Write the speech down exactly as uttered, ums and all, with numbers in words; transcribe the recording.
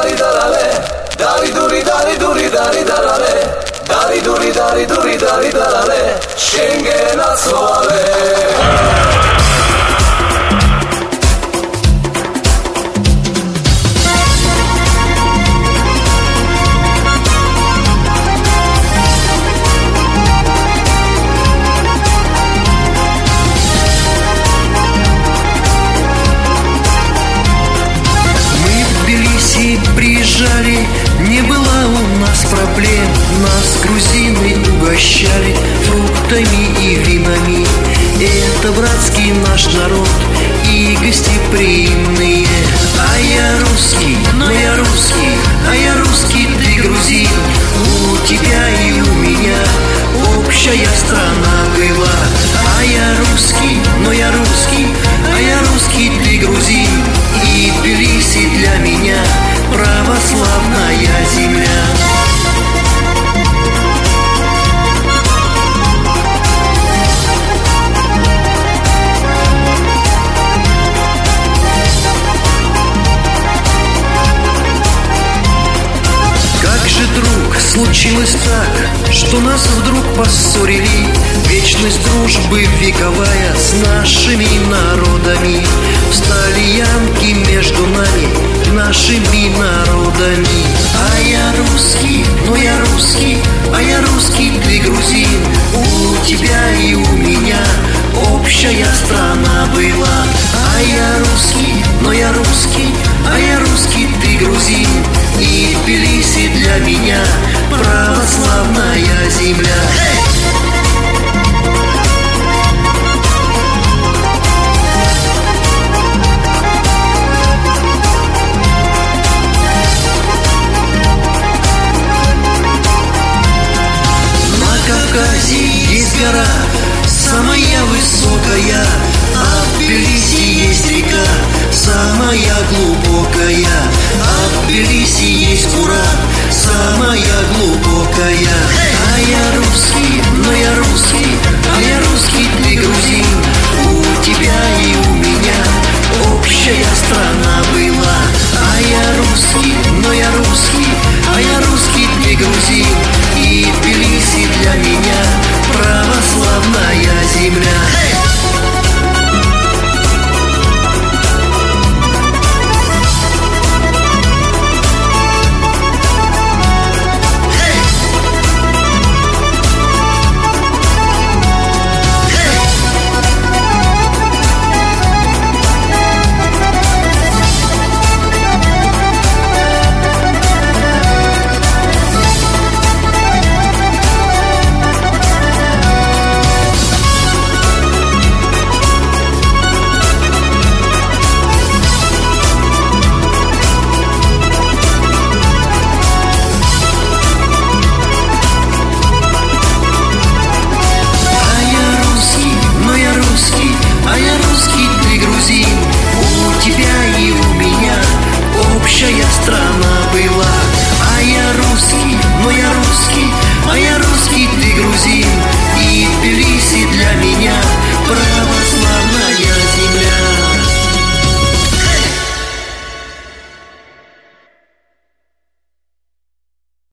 dari darale, dari duri dari duri dari darale, dari duri dari duri dari darale, Schengen assoale. Приезжали, не было у нас проблем. Нас грузины угощали фруктами и винами. Это братский наш народ и гостеприимные. А я русский, но я русский, а я русский, ты грузин. У тебя и у меня общая страна была. А я русский, но я русский, а я русский, ты грузин. И Тбилиси для меня православная земля. Как же, друг, случилось так, что нас вдруг поссорили? Вечность дружбы вековая с нашими народами. Встали янки между нами, нашими народами. А я русский, но я русский, а я русский, ты грузин. У тебя и у меня общая страна была. А я русский, но я русский, а я русский, ты грузин. И Тбилиси для меня православная земля. Есть гора, самая высокая, а в Тбилиси есть река, самая глубокая. А в Тбилиси есть Урал, самая глубокая. А я русский, но я русский, а я русский, ты грузин. У тебя и у меня общая страна была. А я русский, но я русский, а я русский, ты грузин. И Тбилиси для меня